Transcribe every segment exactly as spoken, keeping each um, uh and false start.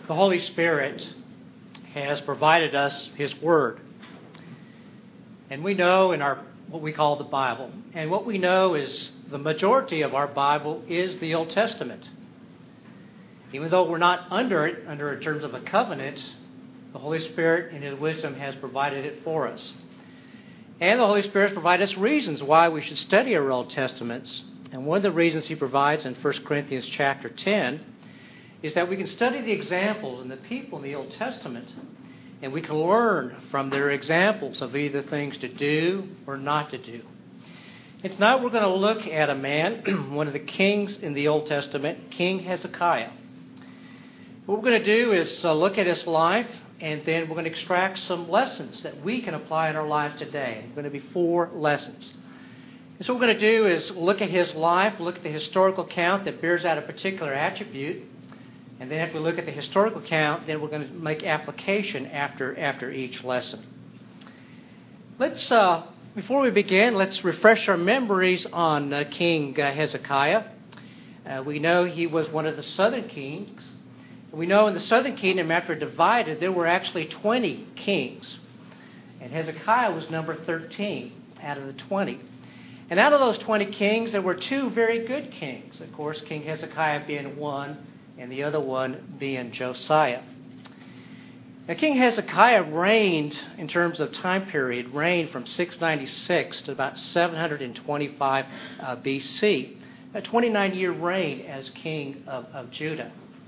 the Holy Spirit has provided us His Word. And we know in our what we call the Bible. And what we know is the majority of our Bible is the Old Testament. Even though we're not under it, under terms of a covenant, the Holy Spirit in His wisdom has provided it for us. And the Holy Spirit has provided us reasons why we should study our Old Testaments. And one of the reasons He provides in First Corinthians chapter ten is that we can study the examples and the people in the Old Testament, and we can learn from their examples of either things to do or not to do. And tonight we're going to look at a man, one of the kings in the Old Testament, King Hezekiah. What we're going to do is uh, look at his life, and then we're going to extract some lessons that we can apply in our life today. It's going to be four lessons. And so what we're going to do is look at his life, look at the historical account that bears out a particular attribute, and then if we look at the historical account, then we're going to make application after after each lesson. Let's, uh, before we begin, let's refresh our memories on uh, King uh, Hezekiah. Uh, we know he was one of the southern kings. We know in the southern kingdom, after divided, there were actually twenty kings. And Hezekiah was number thirteen out of the twenty. And out of those twenty kings, there were two very good kings. Of course, King Hezekiah being one, and the other one being Josiah. Now, King Hezekiah reigned, in terms of time period, reigned from six ninety-six to about seven hundred twenty-five uh, B C. A twenty-nine-year reign as king of, of Judah.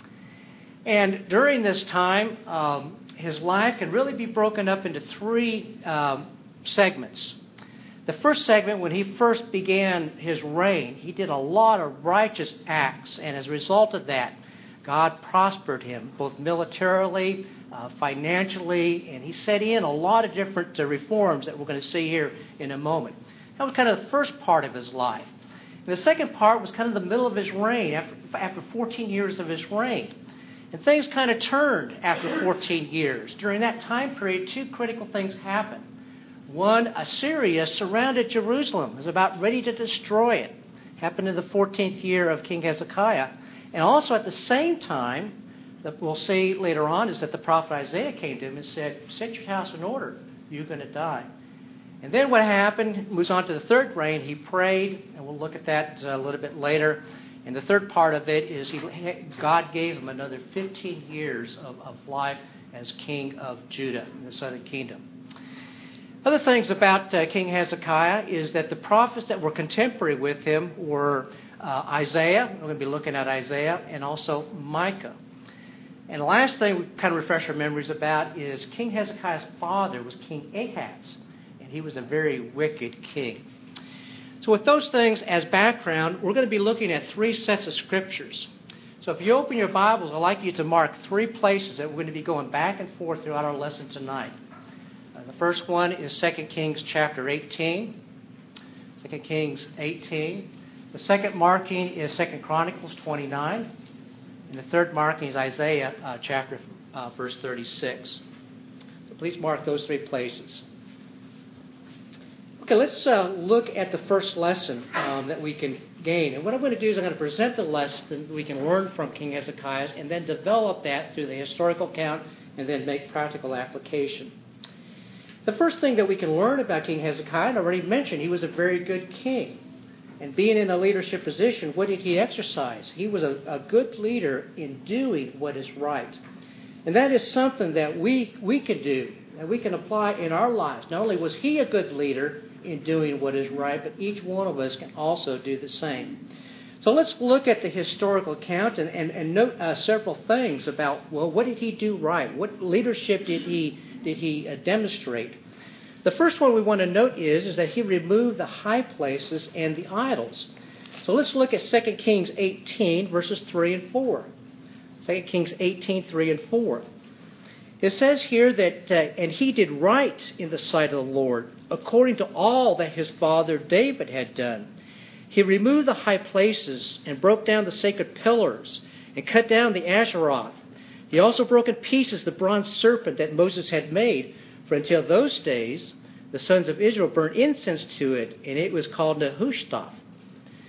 And during this time, um, his life can really be broken up into three um, segments. The first segment, when he first began his reign, he did a lot of righteous acts, and as a result of that, God prospered him, both militarily, uh, financially, and he set in a lot of different uh, reforms that we're going to see here in a moment. That was kind of the first part of his life. And the second part was kind of the middle of his reign, after, after fourteen years of his reign. And things kind of turned after fourteen years. During that time period, two critical things happened. One, Assyria surrounded Jerusalem, was about ready to destroy it. Happened in the fourteenth year of King Hezekiah. And also at the same time, that we'll see later on, is that the prophet Isaiah came to him and said, set your house in order, you're going to die. And then what happened, moves on to the third reign, he prayed, and we'll look at that a little bit later. And the third part of it is he, God gave him another fifteen years of, of life as king of Judah in the southern kingdom. Other things about uh, King Hezekiah is that the prophets that were contemporary with him were uh, Isaiah. We're going to be looking at Isaiah, and also Micah. And the last thing we kind of refresh our memories about is King Hezekiah's father was King Ahaz, and he was a very wicked king. So with those things as background, we're going to be looking at three sets of scriptures. So if you open your Bibles, I'd like you to mark three places that we're going to be going back and forth throughout our lesson tonight. Uh, the first one is Second Kings chapter eighteen. Second Kings eighteen. The second marking is Second Chronicles twenty-nine. And the third marking is Isaiah uh, chapter uh, verse thirty-six. So please mark those three places. Okay, let's uh, look at the first lesson um, that we can gain. And what I'm going to do is I'm going to present the lesson we can learn from King Hezekiah and then develop that through the historical account and then make practical application. The first thing that we can learn about King Hezekiah, and I already mentioned, he was a very good king. And being in a leadership position, what did he exercise? He was a, a good leader in doing what is right. And that is something that we, we can do, that we can apply in our lives. Not only was he a good leader in doing what is right, but each one of us can also do the same. So let's look at the historical account and, and, and note uh, several things about, well, what did he do right? What leadership did he did he uh, demonstrate? The first one we want to note is, is that he removed the high places and the idols. So let's look at Second Kings eighteen, verses three and four. Second Kings eighteen, three and four. It says here that, uh, and he did right in the sight of the Lord, according to all that his father David had done. He removed the high places and broke down the sacred pillars and cut down the Asheroth. He also broke in pieces the bronze serpent that Moses had made, for until those days the sons of Israel burned incense to it, and it was called Nehushtan.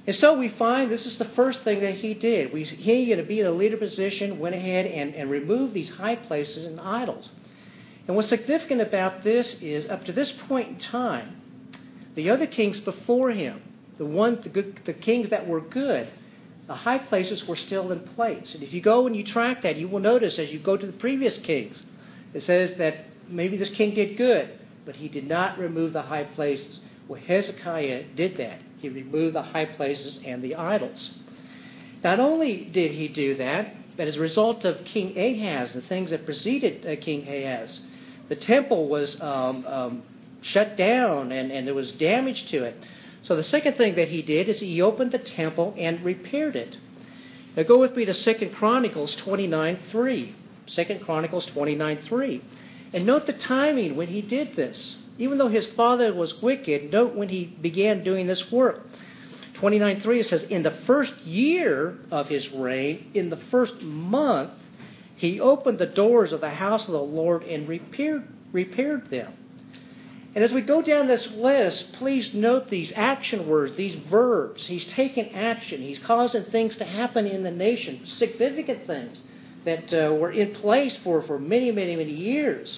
And so we find this is the first thing that he did. We, he, to be in a leader position, went ahead and, and removed these high places and idols. And what's significant about this is, up to this point in time, the other kings before him, the one, the, good, the kings that were good, the high places were still in place. And if you go and you track that, you will notice as you go to the previous kings, it says that maybe this king did good, but he did not remove the high places. Well, Hezekiah did that. He removed the high places and the idols. Not only did he do that, but as a result of King Ahaz, the things that preceded uh, King Ahaz, the temple was um, um, shut down and, and there was damage to it. So the second thing that he did is he opened the temple and repaired it. Now go with me to Second Chronicles twenty-nine three. Second Chronicles twenty-nine three. And note the timing when he did this. Even though his father was wicked, note when he began doing this work. twenty-nine three, it says, in the first year of his reign, in the first month, he opened the doors of the house of the Lord and repaired, repaired them. And as we go down this list, please note these action words, these verbs. He's taken action. He's causing things to happen in the nation, significant things that uh, were in place for, for many, many, many years.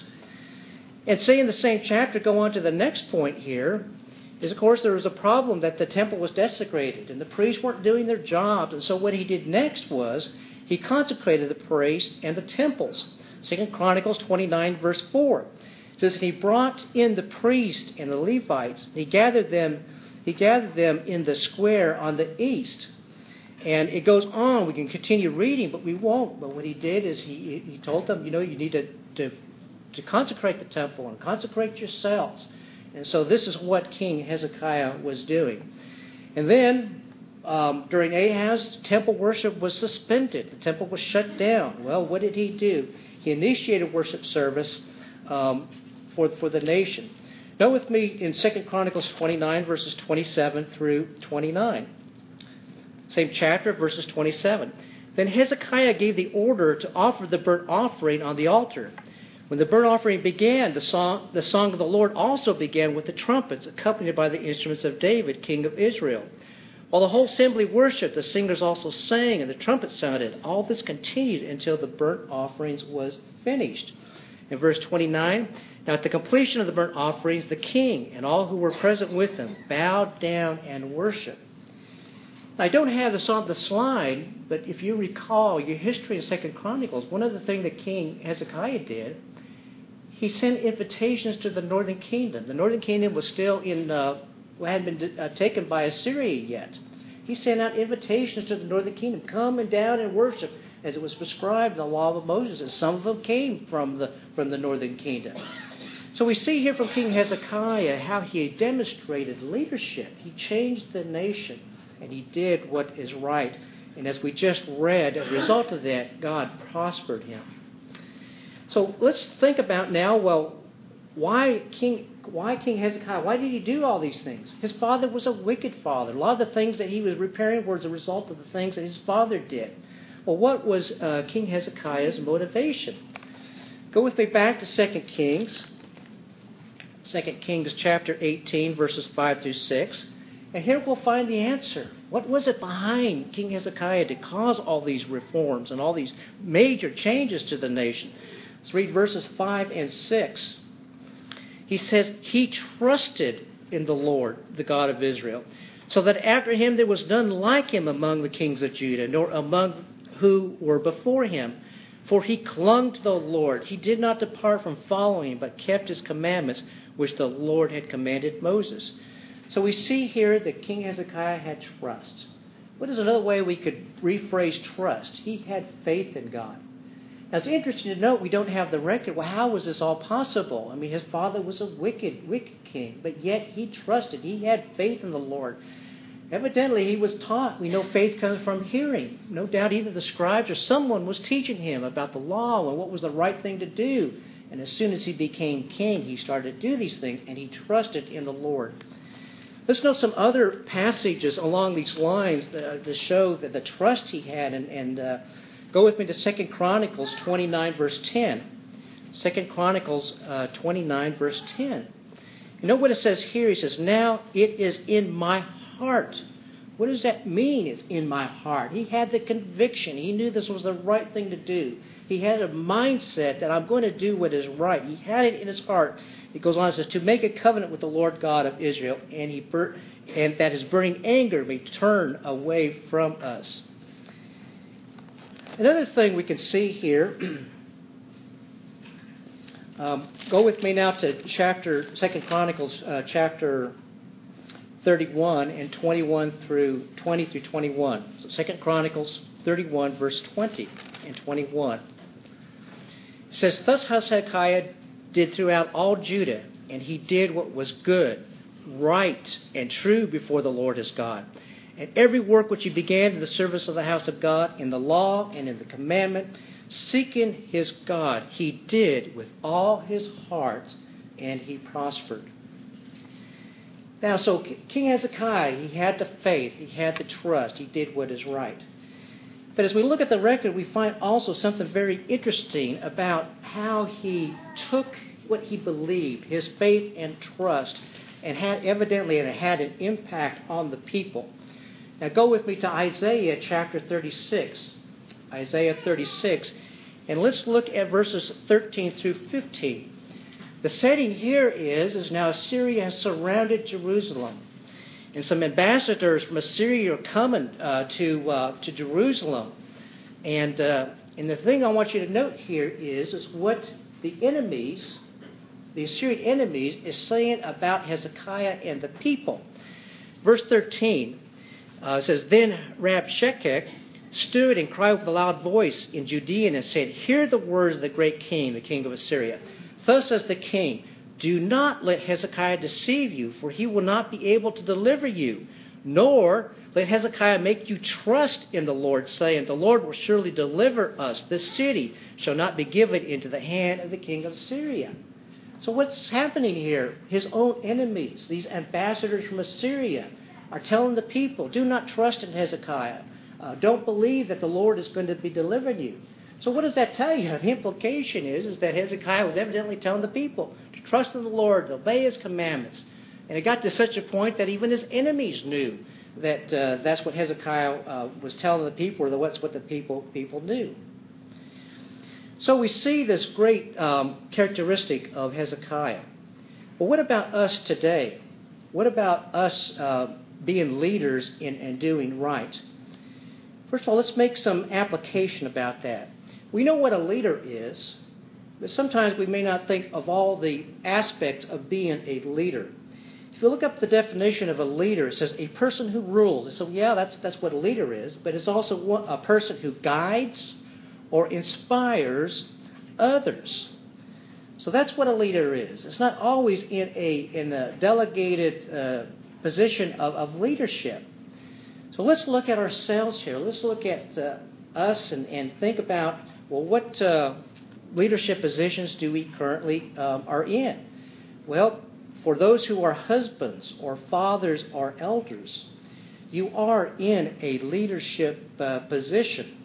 And say in the same chapter, go on to the next point here, is of course there was a problem that the temple was desecrated and the priests weren't doing their jobs. And so what he did next was he consecrated the priests and the temples. Second Chronicles twenty-nine verse four. It says, he brought in the priests and the Levites. He gathered them, he gathered them in the square on the east. And it goes on. We can continue reading, but we won't. But what he did is he he told them, you know, you need to, to, to consecrate the temple and consecrate yourselves. And so this is what King Hezekiah was doing. And then um, during Ahaz, temple worship was suspended. The temple was shut down. Well, what did he do? He initiated worship service um, for, for the nation. Note with me in Second Chronicles twenty-nine, verses twenty-seven through twenty-nine. Same chapter, verses twenty-seven. Then Hezekiah gave the order to offer the burnt offering on the altar. When the burnt offering began, the song, the song of the Lord also began with the trumpets, accompanied by the instruments of David, king of Israel. While the whole assembly worshipped, the singers also sang, and the trumpets sounded. All this continued until the burnt offerings was finished. In verse twenty-nine, now at the completion of the burnt offerings, the king and all who were present with him bowed down and worshiped. I don't have this on the slide, but if you recall your history in Second Chronicles, one of the things that King Hezekiah did, he sent invitations to the northern kingdom. The northern kingdom was still in, uh, hadn't been uh, taken by Assyria yet. He sent out invitations to the northern kingdom, come and down and worship, as it was prescribed in the law of Moses, and some of them came from the from the northern kingdom. So we see here from King Hezekiah how he demonstrated leadership. He changed the nation, and he did what is right. And as we just read, as a result of that, God prospered him. So let's think about now, well, why King why King Hezekiah? Why did he do all these things? His father was a wicked father. A lot of the things that he was repairing were as a result of the things that his father did. Well, what was uh, King Hezekiah's motivation? Go with me back to Second Kings. Second Kings chapter eighteen, verses five through six. And here we'll find the answer. What was it behind King Hezekiah to cause all these reforms and all these major changes to the nation? Let's read verses five and six. He says, he trusted in the Lord, the God of Israel, so that after him there was none like him among the kings of Judah, nor among who were before him. For he clung to the Lord. He did not depart from following him, but kept his commandments, which the Lord had commanded Moses. So we see here that King Hezekiah had trust. What is another way we could rephrase trust? He had faith in God. Now it's interesting to note we don't have the record. Well, how was this all possible? I mean, his father was a wicked, wicked king, but yet he trusted. He had faith in the Lord. Evidently, he was taught. We know faith comes from hearing. No doubt either the scribes or someone was teaching him about the law and what was the right thing to do. And as soon as he became king, he started to do these things, and he trusted in the Lord. Let's note some other passages along these lines to show that the trust he had. And, and uh, go with me to Second Chronicles twenty-nine, verse ten. Second Chronicles uh, twenty-nine, verse ten. You know what it says here? He says, now it is in my heart What does that mean? It's in my heart. He had the conviction. He knew this was the right thing to do. He had a mindset that I'm going to do what is right. He had it in his heart. He goes on and says, to make a covenant with the Lord God of Israel, and he bur- and that his burning anger may turn away from us. Another thing we can see here, um, go with me now to chapter Second Chronicles, uh, chapter thirty-one and twenty-one through twenty through twenty-one. So Second Chronicles thirty-one, verse twenty and twenty-one. It says, thus Hezekiah did throughout all Judah, and he did what was good, right, and true before the Lord his God. And every work which he began in the service of the house of God, in the law and in the commandment, seeking his God, he did with all his heart, and he prospered. Now, so King Hezekiah, he had the faith, he had the trust, he did what is right. But as we look at the record, we find also something very interesting about how he took what he believed, his faith and trust, and had evidently it had an impact on the people. Now go with me to Isaiah chapter thirty-six. Isaiah thirty-six. And let's look at verses thirteen through fifteen. The setting here is, is now Assyria has surrounded Jerusalem. And some ambassadors from Assyria are coming uh, to uh, to Jerusalem. And uh, and the thing I want you to note here is, is what the enemies, the Assyrian enemies, is saying about Hezekiah and the people. Verse thirteen uh, says, then Rabshakeh stood and cried with a loud voice in Judea and said, hear the words of the great king, the king of Assyria. Thus says the king, do not let Hezekiah deceive you, for he will not be able to deliver you. Nor let Hezekiah make you trust in the Lord, saying, the Lord will surely deliver us. This city shall not be given into the hand of the king of Assyria. So what's happening here? His own enemies, these ambassadors from Assyria, are telling the people, do not trust in Hezekiah. Uh, don't believe that the Lord is going to be delivering you. So what does that tell you? The implication is, is that Hezekiah was evidently telling the people to trust in the Lord, to obey his commandments. And it got to such a point that even his enemies knew that uh, that's what Hezekiah uh, was telling the people, or that's what the people people knew. So we see this great um, characteristic of Hezekiah. But what about us today? What about us uh, being leaders in, and doing right? First of all, let's make some application about that. We know what a leader is, but sometimes we may not think of all the aspects of being a leader. If you look up the definition of a leader, it says a person who rules. So yeah, that's that's what a leader is, but it's also one, a person who guides or inspires others. So that's what a leader is. It's not always in a in a delegated uh, position of, of leadership. So let's look at ourselves here. Let's look at uh, us and, and think about, well, what uh, leadership positions do we currently um, are in? Well, for those who are husbands or fathers or elders, you are in a leadership uh, position.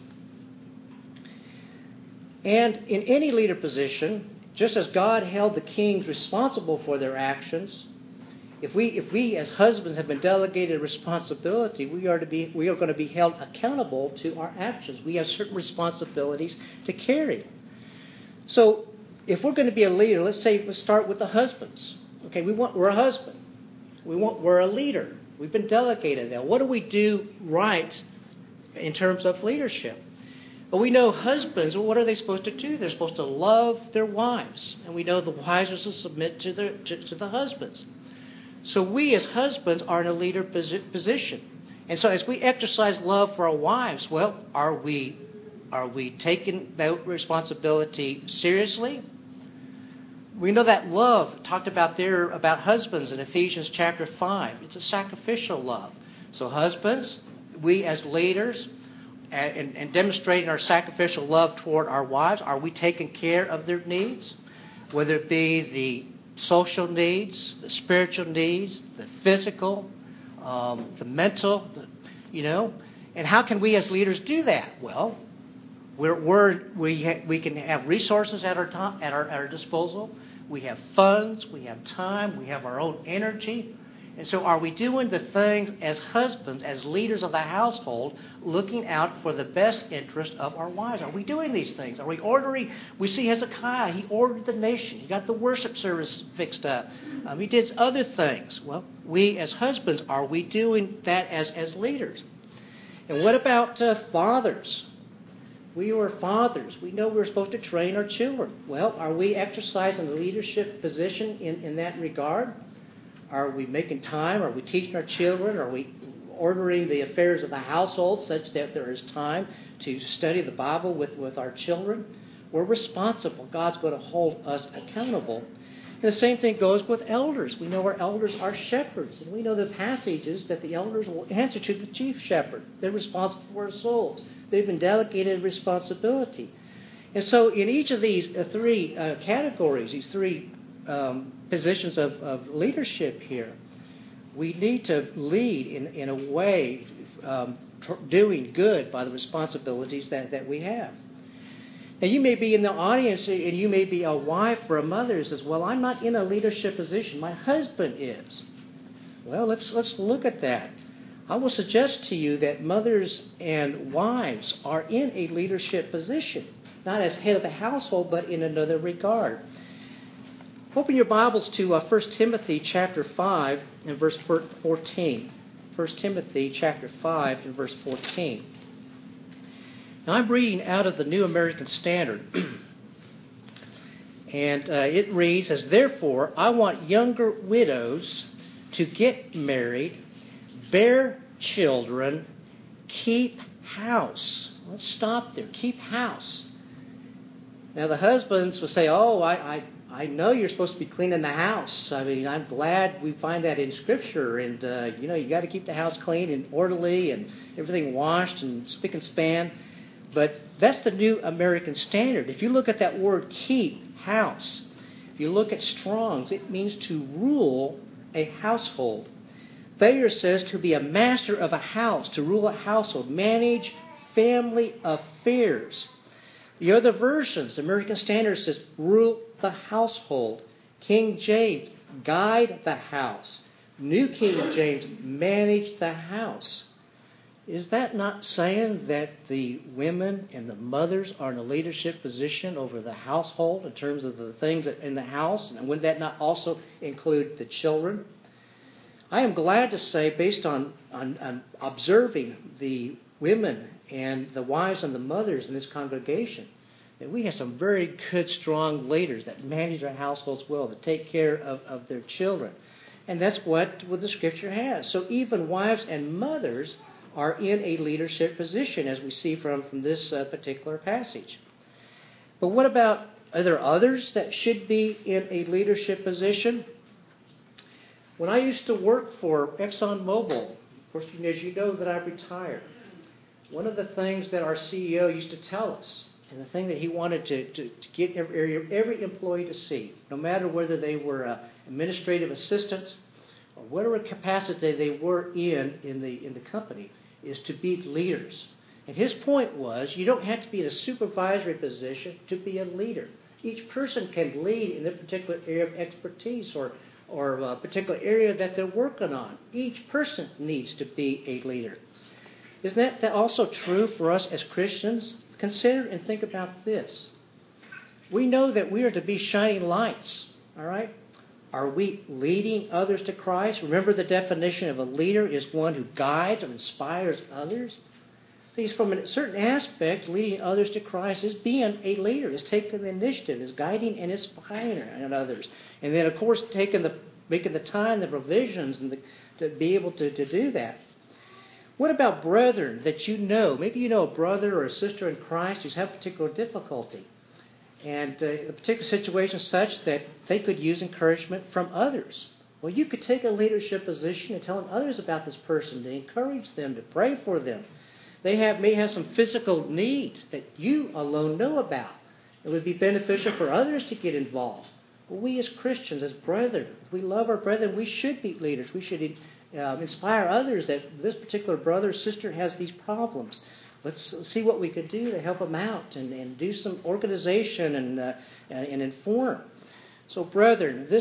And in any leader position, just as God held the kings responsible for their actions, If we, if we as husbands have been delegated responsibility, we are to be, we are going to be held accountable to our actions. We have certain responsibilities to carry. So, if we're going to be a leader, let's say let's start with the husbands. Okay, we want we're a husband. We want we're a leader. We've been delegated that. What do we do right in terms of leadership? Well, we know husbands. Well, what are they supposed to do? They're supposed to love their wives, and we know the wives are to submit to their to, to the husbands. So we as husbands are in a leader position. And so as we exercise love for our wives, well, are we are we taking that responsibility seriously? We know that love, talked about there about husbands in Ephesians chapter five. It's a sacrificial love. So husbands, we as leaders, and, and demonstrating our sacrificial love toward our wives, are we taking care of their needs? Whether it be the social needs, the spiritual needs, the physical, um, the mental, the, you know. And how can we as leaders do that? Well, we're, we're, we ha- we can have resources at our to- at our at our disposal. We have funds, we have time, we have our own energy, And so are we doing the things as husbands, as leaders of the household, looking out for the best interest of our wives? Are we doing these things? Are we ordering? We see Hezekiah, he ordered the nation. He got the worship service fixed up. Um, he did other things. Well, we as husbands, are we doing that as, as leaders? And what about uh, fathers? We are fathers. We know we're supposed to train our children. Well, are we exercising a leadership position in, in that regard? Are we making time? Are we teaching our children? Are we ordering the affairs of the household such that there is time to study the Bible with, with our children? We're responsible. God's going to hold us accountable. And the same thing goes with elders. We know our elders are shepherds, and we know the passages that the elders will answer to the chief shepherd. They're responsible for our souls. They've been delegated responsibility. And so in each of these uh, three uh, categories, these three um, positions of, of leadership here, we need to lead in, in a way um, tr- doing good by the responsibilities that, that we have. Now, you may be in the audience and you may be a wife or a mother who says, well, I'm not in a leadership position. My husband is. Well, let's let's look at that. I will suggest to you that mothers and wives are in a leadership position, not as head of the household, but in another regard. Open your Bibles to uh, First Timothy chapter five and verse fourteen. First Timothy chapter five and verse fourteen. Now, I'm reading out of the New American Standard, and uh, it reads, as therefore, I want younger widows to get married, bear children, keep house. Let's stop there. Keep house. Now, the husbands will say, oh, I, I, I know you're supposed to be cleaning the house. I mean, I'm glad we find that in Scripture. And, uh, you know, you got to keep the house clean and orderly and everything washed and spick and span. But that's the New American Standard. If you look at that word keep, house, if you look at Strong's, it means to rule a household. Thayer says to be a master of a house, to rule a household, manage family affairs. The other versions, the American Standard says rule the household. King James, guide the house. New King James, manage the house. Is that not saying that the women and the mothers are in a leadership position over the household in terms of the things in the house? And would that not also include the children? I am glad to say, based on, on, on observing the women and the wives and the mothers in this congregation, that we have some very good, strong leaders that manage their households well, that take care of, of their children. And that's what, what the Scripture has. So even wives and mothers are in a leadership position, as we see from, from this uh, particular passage. But what about, are there others that should be in a leadership position? When I used to work for ExxonMobil, of course, as you know that I retired, one of the things that our C E O used to tell us, and the thing that he wanted to, to, to get every, every employee to see, no matter whether they were uh, administrative assistants or whatever capacity they were in in the in the company, is to be leaders. And his point was, you don't have to be in a supervisory position to be a leader. Each person can lead in their particular area of expertise or or a particular area that they're working on. Each person needs to be a leader. Isn't that, that also true for us as Christians? Consider and think about this. We know that we are to be shining lights, all right? Are we leading others to Christ? Remember, the definition of a leader is one who guides or inspires others. Because from a certain aspect, leading others to Christ is being a leader, is taking the initiative, is guiding and inspiring others. And then, of course, taking the making the time, the provisions, and the, to be able to, to do that. What about brethren that you know? Maybe you know a brother or a sister in Christ who's having particular difficulty. And uh, a particular situation is such that they could use encouragement from others. Well, you could take a leadership position and tell others about this person, to encourage them, to pray for them. They have may have some physical need that you alone know about. It would be beneficial for others to get involved. Well, we as Christians, as brethren, if we love our brethren, we should be leaders. We should uh, inspire others that this particular brother or sister has these problems. Let's see what we could do to help them out and, and do some organization and, uh, and inform. So, brethren, this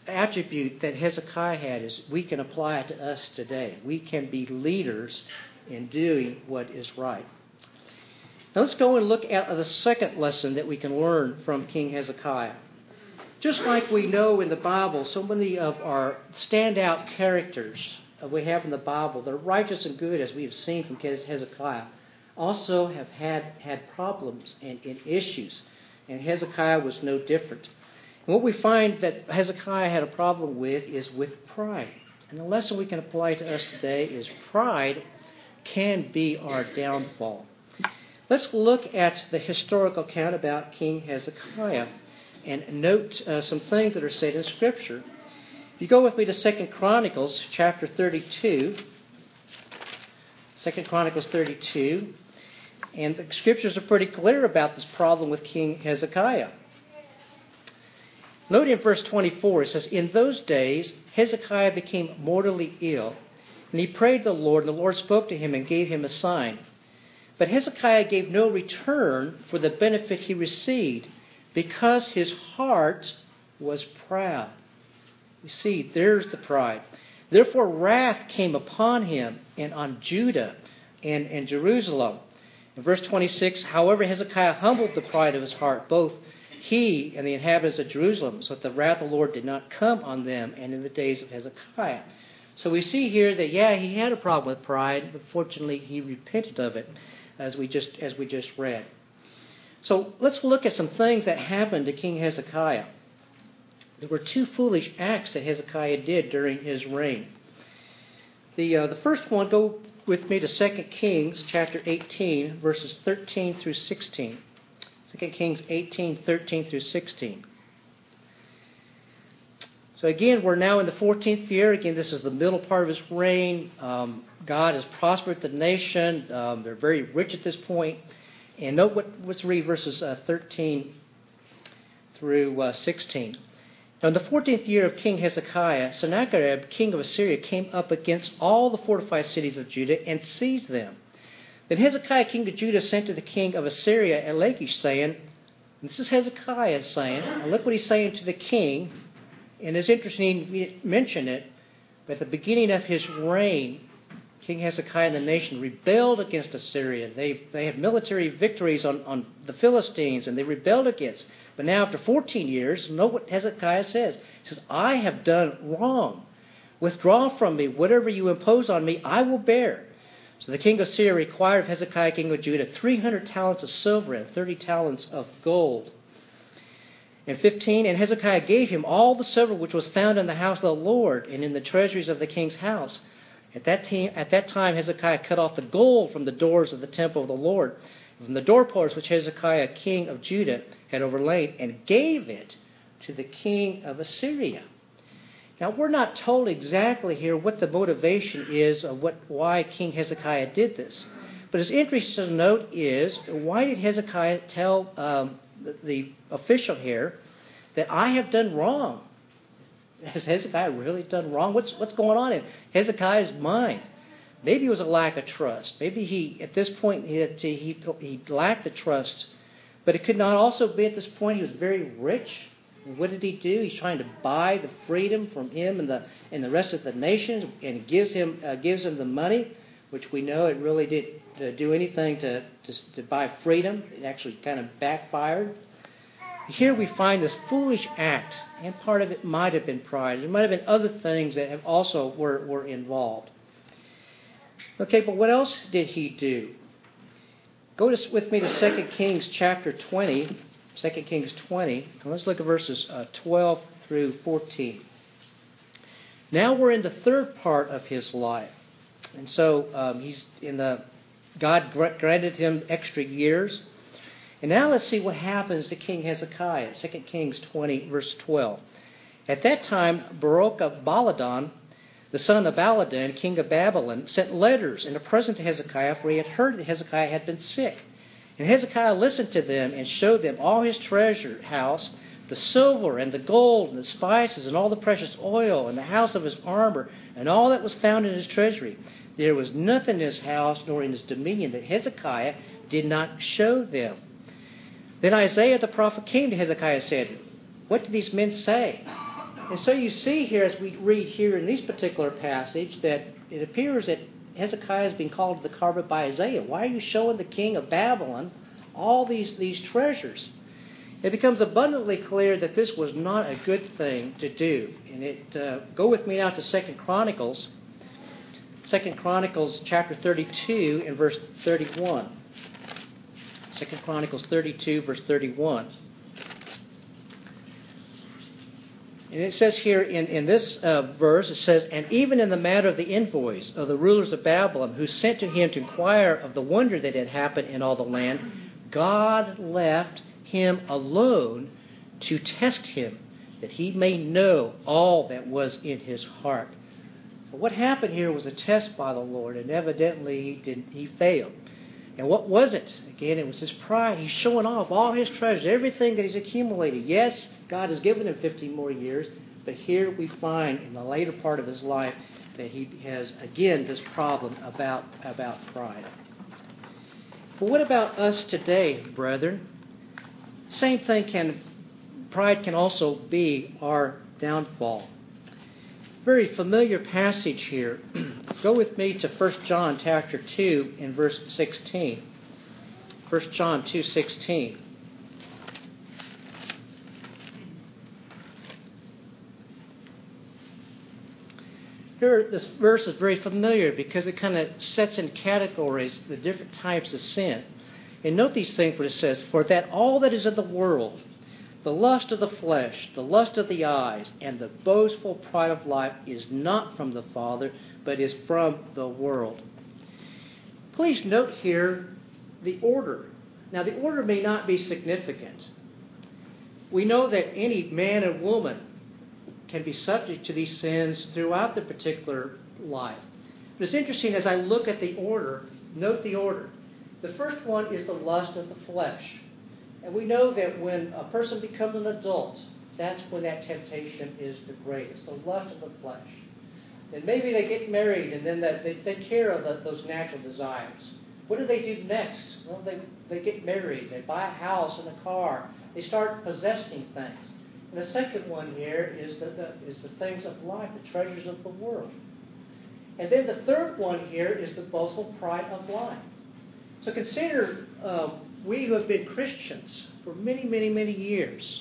attribute that Hezekiah had is we can apply it to us today. We can be leaders in doing what is right. Now let's go and look at the second lesson that we can learn from King Hezekiah. Just like we know in the Bible, so many of our standout characters we have in the Bible, they're righteous and good, as we have seen from Hezekiah, also have had, had problems and, and issues. And Hezekiah was no different. And what we find that Hezekiah had a problem with is with pride. And the lesson we can apply to us today is pride can be our downfall. Let's look at the historical account about King Hezekiah and note uh, some things that are said in Scripture. If you go with me to Second Chronicles chapter thirty-two, Second Chronicles thirty-two, and the Scriptures are pretty clear about this problem with King Hezekiah. Note in verse twenty-four, it says, "In those days Hezekiah became mortally ill, and he prayed the Lord, and the Lord spoke to him and gave him a sign. But Hezekiah gave no return for the benefit he received, because his heart was proud." You see, there's the pride. "Therefore wrath came upon him and on Judah and, and Jerusalem." In verse twenty-six, "However, Hezekiah humbled the pride of his heart, both he and the inhabitants of Jerusalem, so that the wrath of the Lord did not come on them and in the days of Hezekiah." So we see here that, yeah, he had a problem with pride, but fortunately he repented of it, as we just as we just read. So let's look at some things that happened to King Hezekiah. There were two foolish acts that Hezekiah did during his reign. The uh, the first one, go with me to Second Kings chapter eighteen, verses thirteen through sixteen. Second Kings eighteen, thirteen through sixteen. So again, we're now in the fourteenth year. Again, this is the middle part of his reign. Um, God has prospered the nation. Um, they're very rich at this point. And note what, let's read verses uh, thirteen through uh, sixteen. "Now in the fourteenth year of King Hezekiah, Sennacherib, king of Assyria, came up against all the fortified cities of Judah and seized them. Then Hezekiah, king of Judah, sent to the king of Assyria at Lachish, saying," and this is Hezekiah saying, and look what he's saying to the king. And it's interesting, we didn't mention it, but at the beginning of his reign, King Hezekiah and the nation rebelled against Assyria. They they had military victories on, on the Philistines, and they rebelled against. But now after fourteen years, note what Hezekiah says. He says, "I have done wrong. Withdraw from me. Whatever you impose on me, I will bear." So the king of Syria required of Hezekiah, king of Judah, three hundred talents of silver and thirty talents of gold. And fifteen, "And Hezekiah gave him all the silver which was found in the house of the Lord and in the treasuries of the king's house. At that, te- at that time Hezekiah cut off the gold from the doors of the temple of the Lord, from the doorposts which Hezekiah, king of Judah, had overlaid, and gave it to the king of Assyria." Now, we're not told exactly here what the motivation is of what why King Hezekiah did this. But it's interesting to note is, why did Hezekiah tell um, the, the official here that I have done wrong? Has Hezekiah really done wrong? What's what's going on in Hezekiah's mind? Maybe it was a lack of trust. Maybe he, at this point, he, had to, he, he lacked the trust. But it could not also be at this point he was very rich. And what did he do? He's trying to buy the freedom from him and the and the rest of the nation, and gives him uh, gives him the money, which we know it really did uh, do anything to, to to buy freedom. It actually kind of backfired. Here we find this foolish act, and part of it might have been pride. There might have been other things that have also were, were involved. Okay, but what else did he do? Go to, with me to Second Kings chapter twenty. Second Kings twenty. And let's look at verses uh, twelve through fourteen. Now we're in the third part of his life. And so um, he's in the God granted him extra years. And now let's see what happens to King Hezekiah. Second Kings twenty, verse twelve. "At that time, Baruch of Baladan, the son of Baladan, king of Babylon, sent letters and a present to Hezekiah, for he had heard that Hezekiah had been sick. And Hezekiah listened to them and showed them all his treasure house, the silver and the gold and the spices and all the precious oil and the house of his armor and all that was found in his treasury. There was nothing in his house nor in his dominion that Hezekiah did not show them. Then Isaiah the prophet came to Hezekiah and said, 'What do these men say?' And so you see here, as we read here in this particular passage, that it appears that Hezekiah is being called to the carpet by Isaiah. Why are you showing the king of Babylon all these, these treasures? It becomes abundantly clear that this was not a good thing to do. And it uh, go with me now to Second Chronicles. Second Chronicles chapter thirty-two and verse thirty-one. Second Chronicles thirty-two, verse thirty-one. And it says here in, in this uh, verse, it says, "And even in the matter of the envoys of the rulers of Babylon, who sent to him to inquire of the wonder that had happened in all the land, God left him alone to test him, that he may know all that was in his heart." But what happened here was a test by the Lord, and evidently he did he failed. And what was it? Again, it was his pride. He's showing off all his treasures, everything that he's accumulated. Yes, God has given him fifteen more years, but here we find in the later part of his life that he has, again, this problem about, about pride. But what about us today, brethren? Same thing can, pride can also be our downfall. Very familiar passage here. Go with me to First John chapter two in verse sixteen. First John two sixteen. Here, this verse is very familiar because it kind of sets in categories the different types of sin. And note these things what it says, "For that all that is in the world, the lust of the flesh, the lust of the eyes, and the boastful pride of life is not from the Father, but is from the world." Please note here the order. Now, the order may not be significant. We know that any man and woman can be subject to these sins throughout the particular life. But it's interesting as I look at the order, note the order. The first one is the lust of the flesh. And we know that when a person becomes an adult, that's when that temptation is the greatest, the lust of the flesh. And maybe they get married and then they take care of the, those natural desires. What do they do next? Well, they, they get married, they buy a house and a car, they start possessing things. And the second one here is the, the, is the things of life, the treasures of the world. And then the third one here is the boastful pride of life. So consider uh, we who have been Christians for many, many, many years.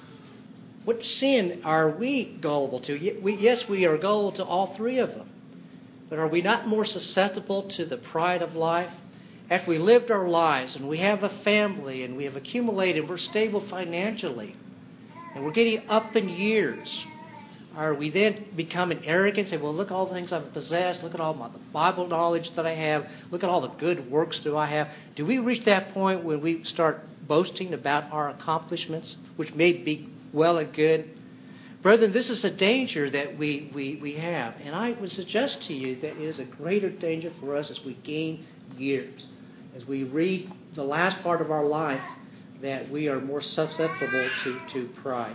What sin are we gullible to? We, yes, we are gullible to all three of them. But are we not more susceptible to the pride of life? After we lived our lives and we have a family and we have accumulated, we're stable financially, and we're getting up in years, are we then becoming arrogant and say, well, look at all the things I've possessed, look at all my the Bible knowledge that I have, look at all the good works that I have? Do we reach that point when we start boasting about our accomplishments, which may be well and good? Brethren, this is a danger that we, we, we have. And I would suggest to you that it is a greater danger for us as we gain years. As we read the last part of our life, that we are more susceptible to, to pride.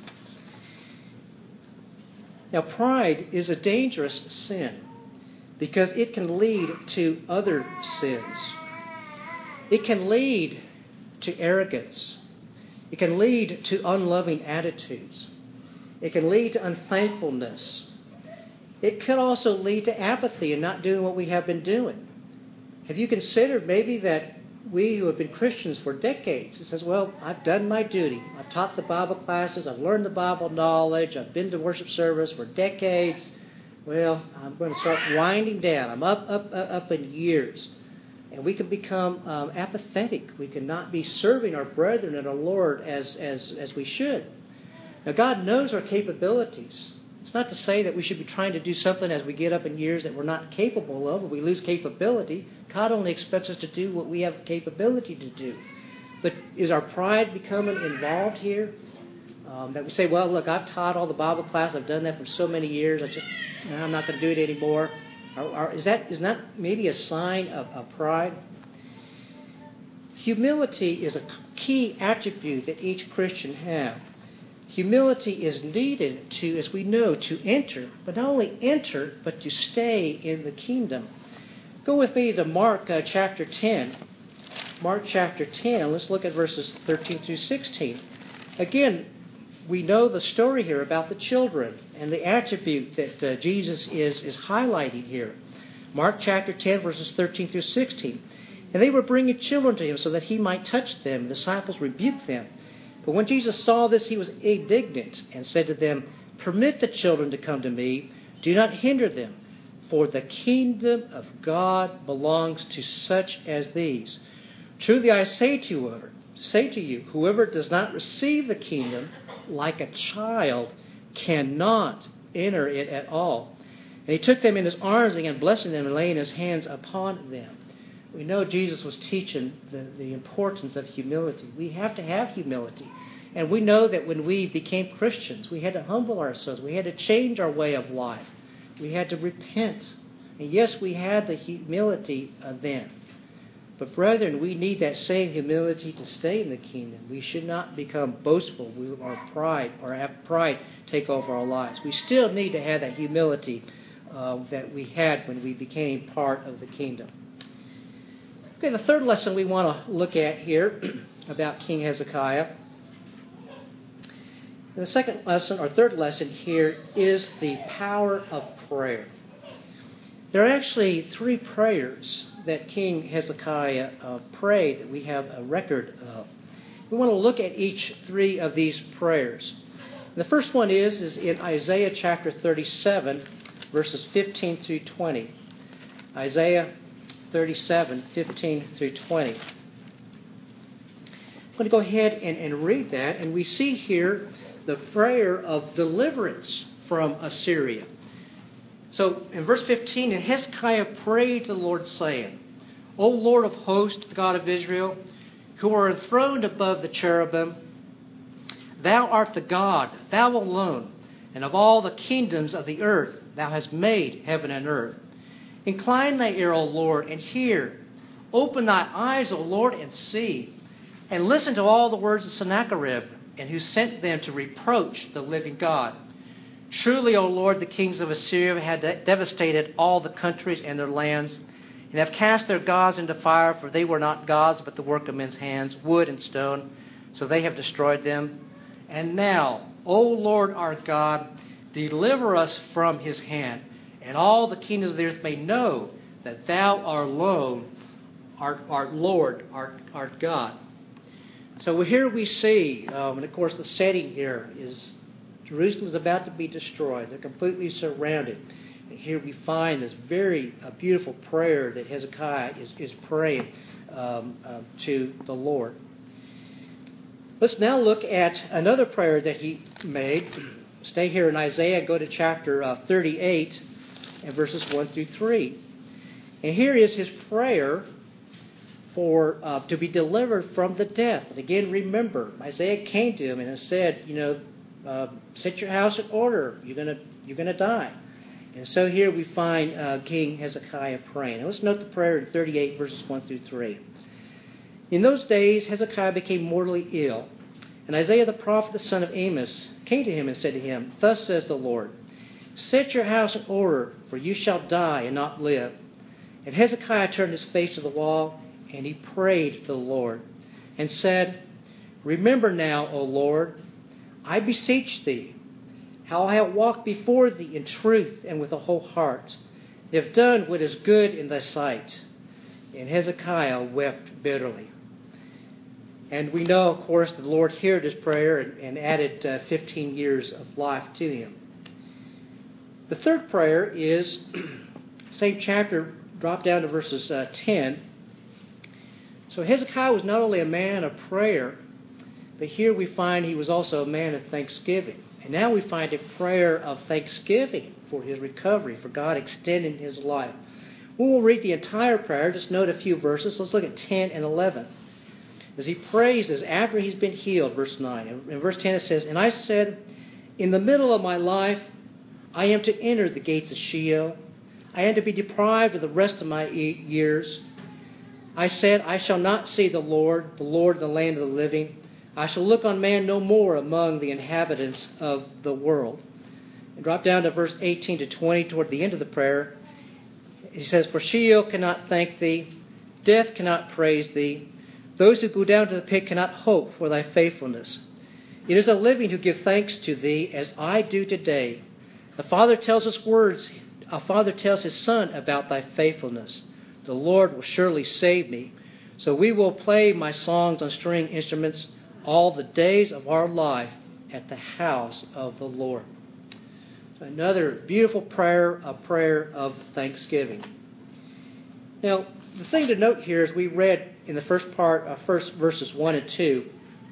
Now, pride is a dangerous sin because it can lead to other sins. It can lead to arrogance. It can lead to unloving attitudes. It can lead to unthankfulness. It could also lead to apathy and not doing what we have been doing. Have you considered maybe that we who have been Christians for decades, it says, well, I've done my duty. I've taught the Bible classes. I've learned the Bible knowledge. I've been to worship service for decades. Well, I'm going to start winding down. I'm up, up, up, up in years. And we can become um, apathetic. We cannot be serving our brethren and our Lord as, as, as we should. Now, God knows our capabilities. It's not to say that we should be trying to do something as we get up in years that we're not capable of, or we lose capability. God only expects us to do what we have capability to do. But is our pride becoming involved here? Um, that we say, well, look, I've taught all the Bible class. I've done that for so many years. I just, no, I'm not going to do it anymore. Or, or is that is that maybe a sign of, of pride? Humility is a key attribute that each Christian has. Humility is needed to, as we know, to enter, but not only enter, but to stay in the kingdom. Go with me to Mark uh, chapter ten. Mark chapter ten. Let's look at verses thirteen through sixteen. Again, we know the story here about the children and the attribute that uh, Jesus is, is highlighting here. Mark chapter ten, verses thirteen through sixteen. And they were bringing children to him so that he might touch them. The disciples rebuked them. But when Jesus saw this, he was indignant and said to them, "Permit the children to come to me. Do not hinder them, for the kingdom of God belongs to such as these. Truly I say to you, say to you, whoever does not receive the kingdom like a child cannot enter it at all." And he took them in his arms again, blessing them and laying his hands upon them. We know Jesus was teaching the, the importance of humility. We have to have humility. And we know that when we became Christians, we had to humble ourselves. We had to change our way of life. We had to repent. And yes, we had the humility uh, then. But brethren, we need that same humility to stay in the kingdom. We should not become boastful or pride or have pride take over our lives. We still need to have that humility uh, that we had when we became part of the kingdom. Okay, the third lesson we want to look at here about King Hezekiah. The second lesson, or third lesson here, is the power of prayer. There are actually three prayers that King Hezekiah uh, prayed that we have a record of. We want to look at each three of these prayers. And the first one is, is in Isaiah chapter thirty-seven, verses fifteen through twenty. Isaiah thirty-seven, fifteen through twenty. I'm going to go ahead and, and read that, and we see here the prayer of deliverance from Assyria. So in verse fifteen, and Hezekiah prayed to the Lord, saying, O Lord of hosts, the God of Israel, who are enthroned above the cherubim, thou art the God, thou alone, and of all the kingdoms of the earth thou hast made heaven and earth. Incline thy ear, O Lord, and hear. Open thy eyes, O Lord, and see. And listen to all the words of Sennacherib, and who sent them to reproach the living God. Truly, O Lord, the kings of Assyria had de- devastated all the countries and their lands, and have cast their gods into fire, for they were not gods, but the work of men's hands, wood and stone. So they have destroyed them. And now, O Lord our God, deliver us from his hand, and all the kingdoms of the earth may know that thou art alone, art, art Lord, art, art God. So here we see, um, and of course the setting here is Jerusalem is about to be destroyed. They're completely surrounded. And here we find this very uh, beautiful prayer that Hezekiah is, is praying um, uh, to the Lord. Let's now look at another prayer that he made. Stay here in Isaiah, go to chapter uh, thirty-eight and verses one through three. And here is his prayer for uh, to be delivered from the death. And again, remember, Isaiah came to him and said, you know, uh, set your house in order. You're gonna you're gonna die. And so here we find uh, King Hezekiah praying. And let's note the prayer in thirty-eight verses one through three. In those days, Hezekiah became mortally ill, and Isaiah the prophet, the son of Amos, came to him and said to him, Thus says the Lord, set your house in order, for you shall die and not live. And Hezekiah turned his face to the wall, and he prayed to the Lord, and said, Remember now, O Lord, I beseech thee, how I have walked before thee in truth and with a whole heart, have done what is good in thy sight. And Hezekiah wept bitterly. And we know, of course, the Lord heard his prayer and, and added uh, fifteen years of life to him. The third prayer is, same chapter, drop down to verses uh, ten. So Hezekiah was not only a man of prayer, but here we find he was also a man of thanksgiving. And now we find a prayer of thanksgiving for his recovery, for God extending his life. We will read the entire prayer, just note a few verses. Let's look at ten and eleven. As he prays this after he's been healed, verse nine. In verse ten it says, And I said, In the middle of my life, I am to enter the gates of Sheol. I am to be deprived of the rest of my years. I said, I shall not see the Lord, the Lord in the land of the living. I shall look on man no more among the inhabitants of the world. And drop down to verse eighteen to twenty, toward the end of the prayer. He says, For Sheol cannot thank thee, death cannot praise thee. Those who go down to the pit cannot hope for thy faithfulness. It is the living who give thanks to thee, as I do today. The Father tells us words. A father tells his son about thy faithfulness. The Lord will surely save me. So we will play my songs on string instruments all the days of our life at the house of the Lord. Another beautiful prayer, a prayer of thanksgiving. Now, the thing to note here is we read in the first part, uh, first verses one and two,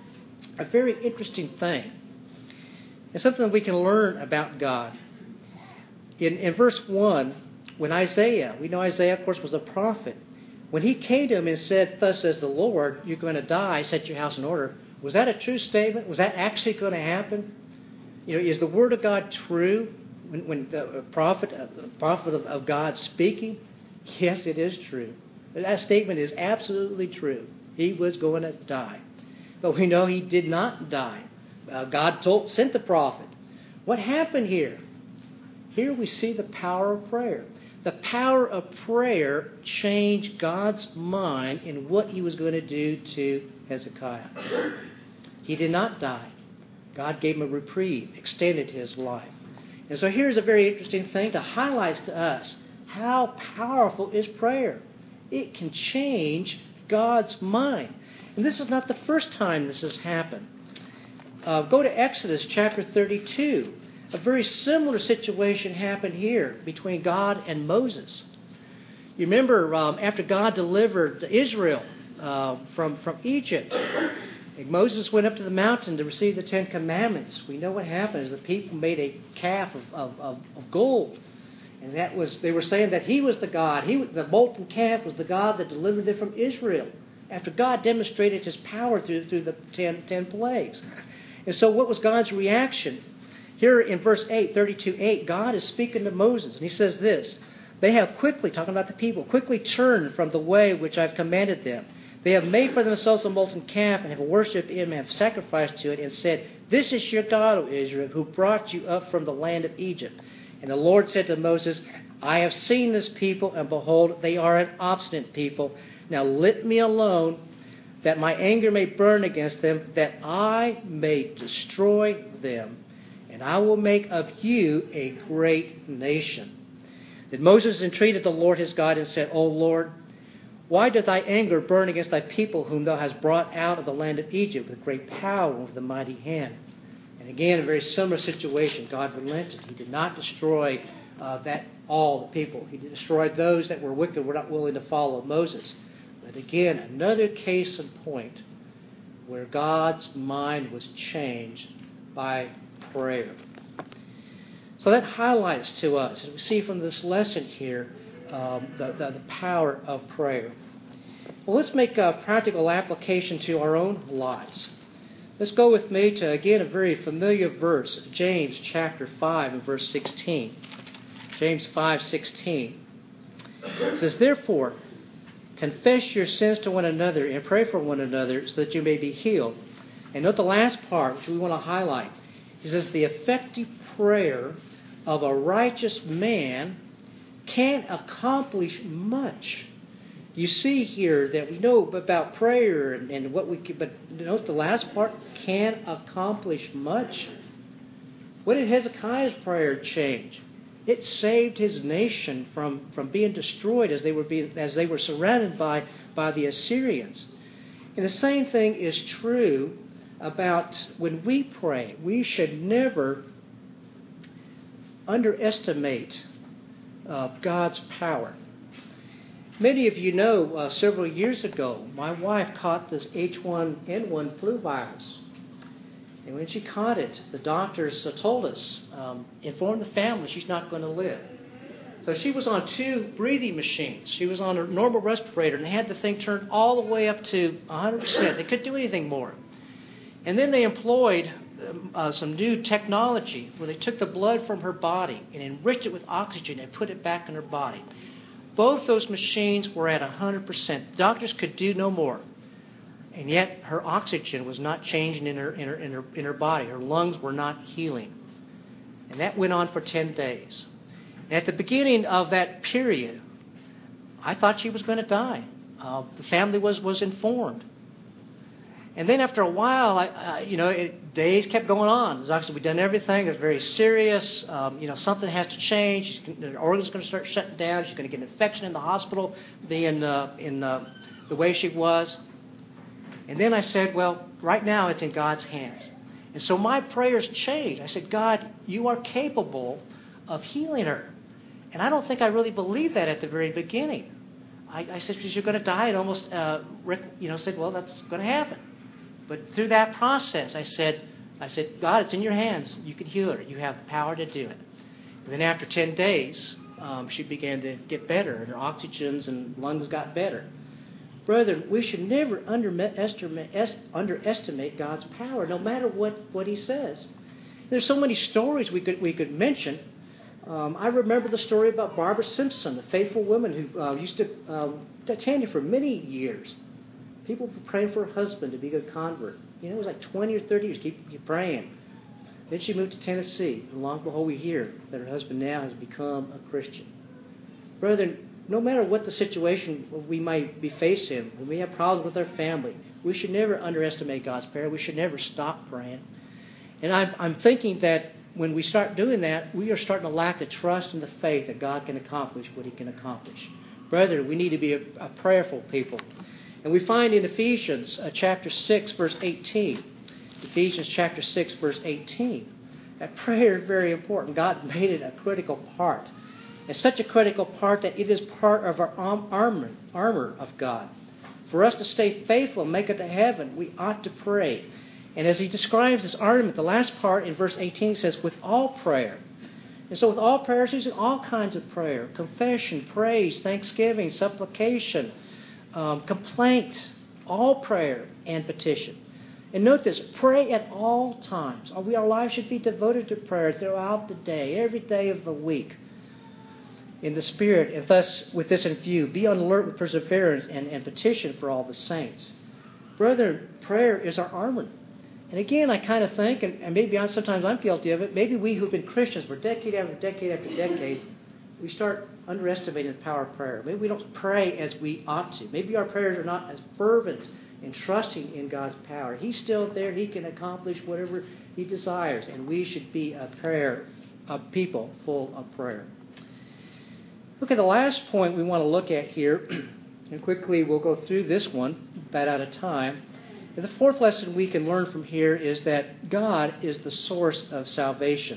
a very interesting thing. It's something we can learn about God. In, in verse one, when Isaiah, we know Isaiah, of course, was a prophet. When he came to him and said, "Thus says the Lord, you're going to die, set your house in order," was that a true statement? Was that actually going to happen? You know, is the word of God true when, when the prophet, uh, the prophet of, of God speaking? Yes, it is true. That statement is absolutely true. He was going to die. But we know he did not die. Uh, God told, sent the prophet. What happened here? Here we see the power of prayer. The power of prayer changed God's mind in what he was going to do to Hezekiah. He did not die. God gave him a reprieve, extended his life. And so here's a very interesting thing to highlight to us how powerful is prayer. It can change God's mind. And this is not the first time this has happened. Uh, go to Exodus chapter thirty-two. A very similar situation happened here between God and Moses. You remember um, after God delivered Israel uh, from, from Egypt, Moses went up to the mountain to receive the Ten Commandments. We know what happened is the people made a calf of, of, of, of gold. And that was they were saying that he was the God. He, the molten calf was the God that delivered them from Israel after God demonstrated his power through, through the ten, ten plagues. And so what was God's reaction? Here in verse eight, thirty-two eight, God is speaking to Moses, and he says this: "They have quickly," talking about the people, "quickly turned from the way which I've commanded them. They have made for themselves a molten calf and have worshipped him and have sacrificed to it and said, 'This is your God, O Israel, who brought you up from the land of Egypt.' And the Lord said to Moses, 'I have seen this people, and behold, they are an obstinate people. Now let me alone, that my anger may burn against them, that I may destroy them. And I will make of you a great nation.' Then Moses entreated the Lord his God and said, 'O Lord, why doth thy anger burn against thy people whom thou hast brought out of the land of Egypt with great power and with a mighty hand?' And again, a very similar situation. God relented. He did not destroy uh, that all the people. He destroyed those that were wicked, were not willing to follow Moses. But again, another case in point where God's mind was changed by prayer. So that highlights to us, and we see from this lesson here, um, the, the, the power of prayer. Well, let's make a practical application to our own lives. Let's go with me to, again, a very familiar verse, James chapter five and verse sixteen. James five sixteen. It says, "Therefore, confess your sins to one another and pray for one another so that you may be healed." And note the last part, which we want to highlight. He says, "The effective prayer of a righteous man can accomplish much." You see here that we know about prayer and, and what we can, but note the last part, can accomplish much. What did Hezekiah's prayer change? It saved his nation from, from being destroyed as they were being, as they were surrounded by, by the Assyrians. And the same thing is true about when we pray. We should never underestimate uh, God's power. Many of you know uh, several years ago, my wife caught this H one N one flu virus. And when she caught it, the doctors uh, told us, um, informed the family she's not going to live. So she was on two breathing machines. She was on a normal respirator, and they had the thing turned all the way up to one hundred percent. They couldn't do anything more. And then they employed um, uh, some new technology where they took the blood from her body and enriched it with oxygen and put it back in her body. Both those machines were at one hundred percent. Doctors could do no more. And yet her oxygen was not changing in her, in her, in her, in her body. Her lungs were not healing. And that went on for ten days. And at the beginning of that period, I thought she was going to die. Uh, the family was, was informed. And then after a while, I, uh, you know, it, days kept going on. The doctor said, we've done everything. It's very serious. Um, you know, something has to change. She's, the organ's going to start shutting down. She's going to get an infection in the hospital, being uh, in uh, the way she was. And then I said, well, right now it's in God's hands. And so my prayers changed. I said, God, you are capable of healing her. And I don't think I really believed that at the very beginning. I, I said, you're going to die. And almost, uh, Rick, you know, said, well, that's going to happen. But through that process, I said, I said, God, it's in your hands. You can heal her. You have the power to do it. And then after ten days, um, she began to get better, and her oxygens and lungs got better. Brethren, we should never underestimate, underestimate God's power, no matter what, what He says. There's so many stories we could we could mention. Um, I remember the story about Barbara Simpson, the faithful woman who uh, used to uh, attend for many years. People were praying for her husband to be a good convert. You know, it was like twenty or thirty years. Keep, keep praying. Then she moved to Tennessee. And long behold, we hear that her husband now has become a Christian. Brethren, no matter what the situation we might be facing, when we have problems with our family, we should never underestimate God's power. We should never stop praying. And I'm, I'm thinking that when we start doing that, we are starting to lack the trust and the faith that God can accomplish what He can accomplish. Brethren, we need to be a, a prayerful people. And we find in Ephesians uh, chapter six, verse eighteen, Ephesians chapter six, verse eighteen, that prayer is very important. God made it a critical part. It's such a critical part that it is part of our armor, armor of God. For us to stay faithful and make it to heaven, we ought to pray. And as he describes this armament, the last part in verse eighteen says, with all prayer. And so with all prayers, he's in all kinds of prayer. Confession, praise, thanksgiving, supplication, um, complaint, all prayer and petition. And note this, pray at all times. We, our lives should be devoted to prayer throughout the day, every day of the week, in the Spirit, and thus with this in view, be on alert with perseverance and, and petition for all the saints. Brethren, prayer is our armor. And again, I kind of think, and, and maybe I'm, sometimes I'm guilty of it, maybe we who've been Christians for decade after decade after decade, we start underestimating the power of prayer. Maybe we don't pray as we ought to. Maybe our prayers are not as fervent in trusting in God's power. He's still there. He can accomplish whatever He desires. And we should be a prayer, a people full of prayer. Look at the last point we want to look at here, and quickly we'll go through this one, about out of time. And the fourth lesson we can learn from here is that God is the source of salvation.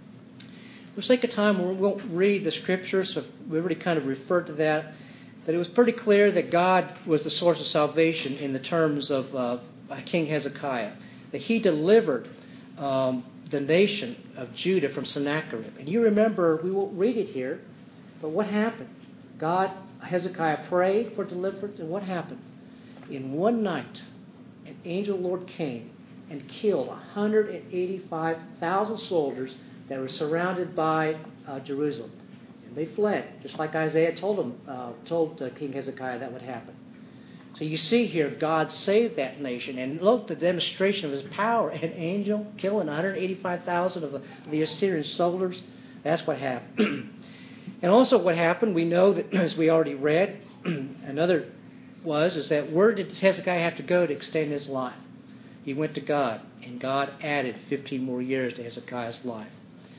For sake of time, we won't read the Scriptures, so we already kind of referred to that, that it was pretty clear that God was the source of salvation in the terms of uh, King Hezekiah, that He delivered um, the nation of Judah from Sennacherib. And you remember, we won't read it here, but what happened? God, Hezekiah prayed for deliverance, and what happened? In one night, an angel of the Lord came and killed one hundred eighty-five thousand soldiers that were surrounded by uh, Jerusalem. And they fled, just like Isaiah told them, uh, told uh, King Hezekiah that would happen. So you see here, God saved that nation. And look, the demonstration of His power. An angel killing one hundred eighty-five thousand of the, of the Assyrian soldiers. That's what happened. And also what happened, we know that, as we already read, another was, is that where did Hezekiah have to go to extend his life? He went to God, and God added fifteen more years to Hezekiah's life.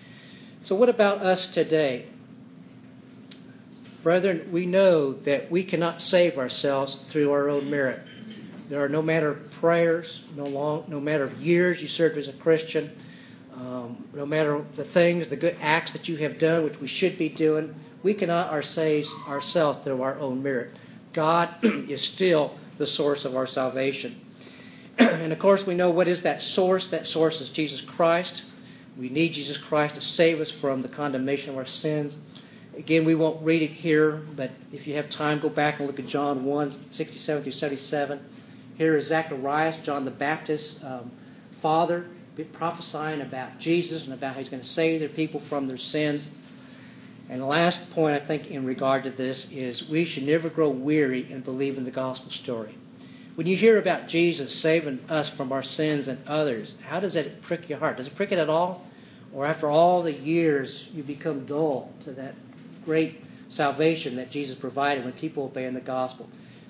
So what about us today? Brethren, we know that we cannot save ourselves through our own merit. There are no matter of prayers, no, long, no matter of years you served as a Christian, Um, no matter the things, the good acts that you have done, which we should be doing, we cannot ourselves, ourselves through our own merit. God is still the source of our salvation. And of course, we know what is that source. That source is Jesus Christ. We need Jesus Christ to save us from the condemnation of our sins. Again, we won't read it here, but if you have time, go back and look at John one, sixty-seven through seventy-seven. Here is Zacharias, John the Baptist's um, father, prophesying about Jesus and about how He's going to save their people from their sins. And the last point, I think, in regard to this is we should never grow weary in believing the gospel story. When you hear about Jesus saving us from our sins and others, how does that prick your heart? Does it prick it at all? Or after all the years, you become dull to that great salvation that Jesus provided when people obey in the gospel?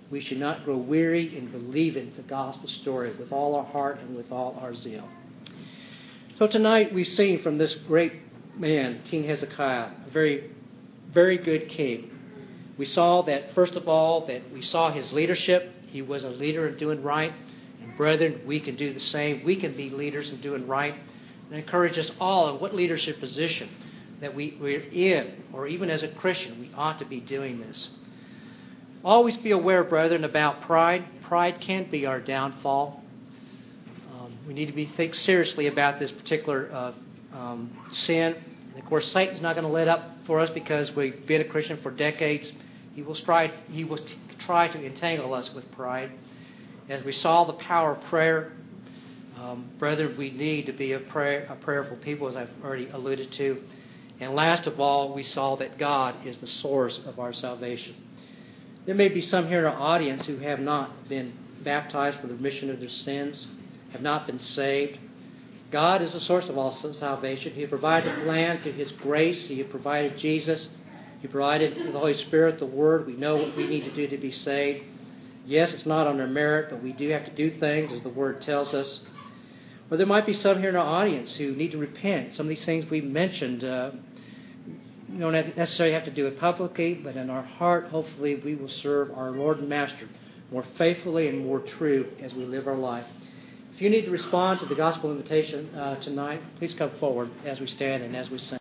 we should not grow weary in believing the gospel story with all our heart and with all our zeal. So tonight we see from this great man, King Hezekiah, a very, very good king. We saw that, first of all, that we saw his leadership. He was a leader in doing right. And brethren, we can do the same. We can be leaders in doing right. And encourage us all in what leadership position that we, we're in, or even as a Christian, we ought to be doing this. Always be aware, brethren, about pride. Pride can be our downfall. Um, we need to be think seriously about this particular uh, um, sin. And of course, Satan's not going to let up for us because we've been a Christian for decades. He will try, he will t- try to entangle us with pride. As we saw the power of prayer, um, brethren, we need to be a, prayer, a prayerful people, as I've already alluded to. And last of all, we saw that God is the source of our salvation. There may be some here in our audience who have not been baptized for the remission of their sins, have not been saved. God is the source of all salvation. He provided the plan through His grace. He provided Jesus. He provided the Holy Spirit, the Word. We know what we need to do to be saved. Yes, it's not on our merit, but we do have to do things as the Word tells us. Or there might be some here in our audience who need to repent. Some of these things we mentioned, uh, you don't necessarily have to do it publicly, but in our heart, hopefully, we will serve our Lord and Master more faithfully and more true as we live our life. If you need to respond to the gospel invitation uh, tonight, please come forward as we stand and as we sing.